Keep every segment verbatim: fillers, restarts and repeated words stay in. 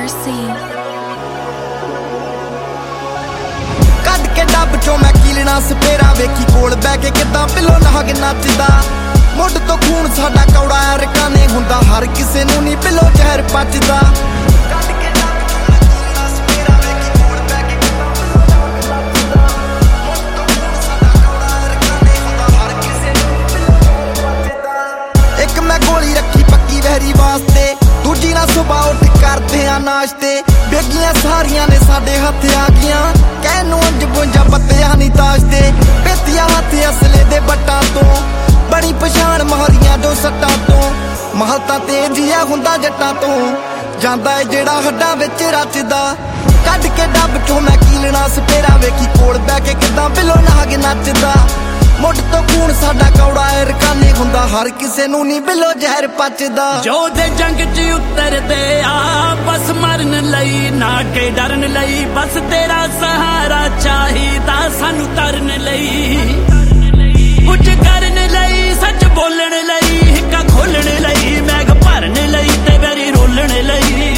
Mercy. ਕੱਢ ਕੇ ਡੱਬ ਚੋਂ ਮੈਂ ਕੀਲਣਾ ਸਪੇਰਾ ਵੇਖੀ ਕੋਲ ਬਹਿ ਕੇ ਕਿੱਦਾਂ ਪਿੱਲੋ ਨਾਗ ਨੱਚਦਾ। ਮੁੱਢ ਤੋਂ ਖੂਨ ਸਾਡਾ ਕੌੜਾ ਐ ਰਕਾਨੇ ਹੁੰਦਾ ਹਰ ਕਿਸੇ ਨੂੰ ਨਹੀਂ ਪਿੱਲੋ ਜ਼ਹਿਰ ਪਚਦਾ। ਕੱਢ ਕੇ ਡੱਬ ਚੋਂ ਮੈਂ ਕੀਲਣਾ ਸਪੇਰਾ ਵੇਖੀ ਕੋਲ ਬਹਿ ਕੇ ਕਿੱਦਾਂ ਪਿੱਲੋ ਨਾਗ ਨੱਚਦਾ। ਮੁੱਢ ਤੋਂ ਖੂਨ ਸਾਡਾ ਕੌੜਾ ਐ ਰਕਾਨੇ ਹੁੰਦਾ ਹਰ ਕਿਸੇ ਨੂੰ ਨਹੀਂ ਪਿੱਲੋ ਜ਼ਹਿਰ ਪਚਦਾ। ਇੱਕ ਮੈਂ ਗੋਲੀ ਰੱਖੀ ਪੱਕੀ ਵਹਿਰੀ ਵਾਸਤੇ, ਦੂਜੀ ਨਾਲ ਸੁਬਾਹ ਉੱਠ ਕਰਦੇ ਆ ਨਾਸ਼ਤੇ। ਬੇਗੀਆਂ ਸਾਰੀਆਂ ਨੇ ਸਾਡੇ ਹੱਥ ਆ ਗਈਆਂ, ਕਹਿਣ ਨੂੰ ਅੰਜ ਬੁੰਜਾ ਪੱਤਿਆਂ ਨਹੀਂ ਤਾਸ਼ਦੇ। ਪੇਤੀਆਂ ਹੱਥ ਅਸਲੇ ਦੇ ਬੱਟਾਂ ਤੋਂ, ਬੜੀ ਪਛਾਣ ਮਹਰੀਆਂ ਜੋ ਸੱਟਾਂ ਤੋਂ। ਮਹਲ ਤਾਂ ਤੇਜੀਆ ਹੁੰਦਾ ਜੱਟਾਂ ਤੋਂ, ਜਾਂਦਾ ਏ ਜਿਹੜਾ ਹੱਡਾਂ ਵਿੱਚ ਰਚਦਾ। ਕੱਢ ਕੇ ਡੱਬ ਚੋਂ ਮੈਂ ਕੀਲਣਾ ਸਪੇਰਾ ਵੇਖੀ ਕੋਲ ਬਹਿ ਕੇ ਕਿੱਦਾਂ ਬਿੱਲੋ ਨਾਗ ਨੱਚਦਾ। ਮੁੱਢ ਤੋਂ ਖੂਨ ਸਾਡਾ ਕੌੜਾ ਐ ਰਕਾਨੇ ਹੁੰਦਾ ਹਰ ਕਿਸੇ ਨੂੰ ਨਹੀਂ ਬਿੱਲੋ ਜ਼ਹਿਰ ਪਚਦਾ। ਜੋ ਦੇ ਜੰਗ 'ਚ ਉਤਰਦੇ ਆ ਬਸ ਮਰਨ ਲਈ, ਨਾ ਕੇ ਡਰਨ ਲਈ, ਬਸ ਤੇਰਾ ਸਹਾਰਾ ਚਾਹੀਦਾ ਸਾਨੂੰ ਤਰਨ ਲਈ। ਕੁਝ ਕਰਨ ਲਈ, ਸੱਚ ਬੋਲਣ ਲਈ, ਹਿੱਕਾ ਖੋਲਣ ਲਈ, ਮੈਗ ਭਰਨ ਲਈ ਤੇ ਵੈਰੀ ਰੋਲਣ ਲਈ।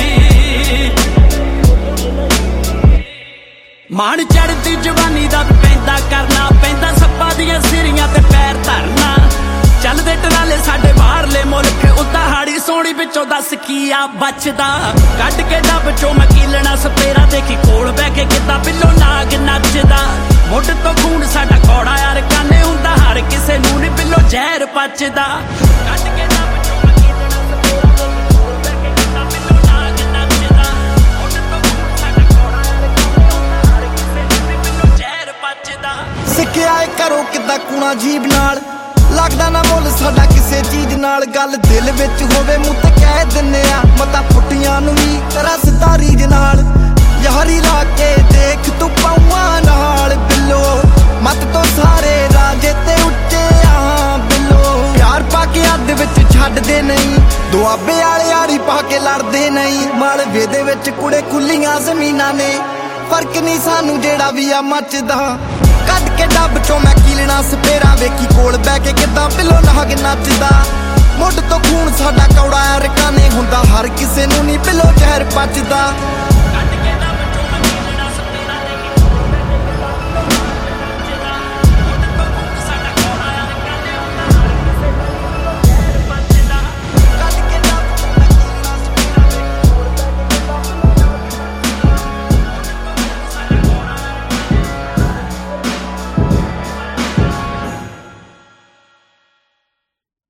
ਮਾਣ ਚੜ੍ਹਦੀ ਜਵਾਨੀ ਦਾ ਪੈਂਦਾ ਕਰਨਾ ਪੈਂਦਾ, ਸੱਪਾਂ ਦੀਆਂ ਸਿਰੀਆਂ ਤੇ ਪੈਰ ਧਰਨਾ। ਚੱਲਦੇ ਟਰਾਲੇ ਸਾਡੇ ਬਾਹਰਲੇ ਮੁਲਕ, ਉੱਦਾਂ ਹਾੜੀ ਸੋਹਣੀ ਵਿੱਚੋਂ ਦੱਸ ਕੀ ਆ ਬਚਦਾ। ਕੱਢ ਕੇ ਡੱਬ ਚੋਂ ਮੈਂ ਕੀਲਣਾ ਸਪੇਰਾ ਦੇਖੀ ਕੋਲ ਬਹਿ ਕੇ ਕਿੱਦਾਂ ਬਿੱਲੋ ਨਾਗ ਨੱਚਦਾ। ਮੁੱਢ ਤੋਂ ਖੂਨ ਸਾਡਾ ਕੌੜਾ ਯਾਰ ਕਾਨੇ ਹੁੰਦਾ ਹਰ ਕਿਸੇ ਨੂੰ ਨੀ ਬਿੱਲੋ ਜ਼ਹਿਰ ਪਚਦਾ। ਕੱਢ ਕੇ ਡੱਬ ਚੋਂ ਮੈਂ ਕੀਲਣਾ ਸਪੇਰਾ ਦੇਖੀ ਕੋਲ ਬਹਿ ਕੇ ਕਿੱਦਾਂ ਬਿੱਲੋ ਨਾਗ ਨੱਚਦਾ। ਮੁੱਢ ਤੋਂ ਖੂਨ ਸਾਡਾ ਕੌੜਾ ਯਾਰ ਕਾਨੇ ਹੁੰਦਾ ਹਰ ਕਿਸੇ ਨੂੰ ਨੀ ਬਿੱਲੋ ਜ਼ਹਿਰ ਪਚਦਾ। ਸਿੱਖਿਆ ਏ ਘਰੋਂ ਕਿੱਦਾਂ ਕੂਣਾ ਜੀਬ ਨਾਲ, ਲੱਗਦਾ ਨਾ ਮੁੱਲ ਸਾਡਾ ਕਿਸੇ ਚੀਜ਼ ਨਾਲ। ਗੱਲ ਦਿਲ ਵਿੱਚ ਹੋਵੇ ਮੂੰਹ ਤੇ ਕਹਿ ਦਿੰਨੇ ਆ, ਮਤਾ ਪੁੱਟੀਆਂ ਨੂੰ ਵੀ ਰਸਦਾਰੀ ਦੇ ਨਾਲ। ਯਾਰੀ ਲਾ ਕੇ ਦੇਖ ਤੂੰ ਪਾਵਾਂ ਨਾਲ ਬਿੱਲੋ, ਮਤ ਤੋਂ ਸਾਰੇ ਰਾਜੇ ਤੇ ਉੱਚੇ ਆ ਬਿੱਲੋ। ਪਿਆਰ ਪਾ ਕੇ ਅੱਧ ਵਿੱਚ ਛੱਡਦੇ ਨਹੀਂ, ਦੁਆਬੇ ਵਾਲੇ ਯਾਰੀ ਪਾ ਕੇ ਲੜਦੇ ਨਹੀਂ। ਮਾਲਵੇ ਦੇ ਵਿੱਚ ਕੁੜੇ ਖੁੱਲੀਆਂ ਜ਼ਮੀਨਾਂ ਨੇ, ਫਰਕ ਨਹੀਂ ਸਾਨੂੰ ਜਿਹੜਾ ਵੀ ਆ ਮੱਚਦਾ। ਕੱਢ ਕੇ ਡੱਬ ਚੋਂ ਮੈਂ ਕੀਲਣਾ ਸਪੇਰਾ ਵੇਖੀ ਕੋਲ ਬਹਿ ਕੇ ਕਿੱਦਾਂ ਬਿੱਲੋ ਨਾਗ ਨੱਚਦਾ। ਮੁੱਢ ਤੋਂ ਖੂਨ ਸਾਡਾ ਕੌੜਾ ਐ ਰਕਾਨੇ ਹੁੰਦਾ ਹਰ ਕਿਸੇ ਨੂੰ ਨਹੀਂ ਬਿੱਲੋ ਜ਼ਹਿਰ ਪਚਦਾ।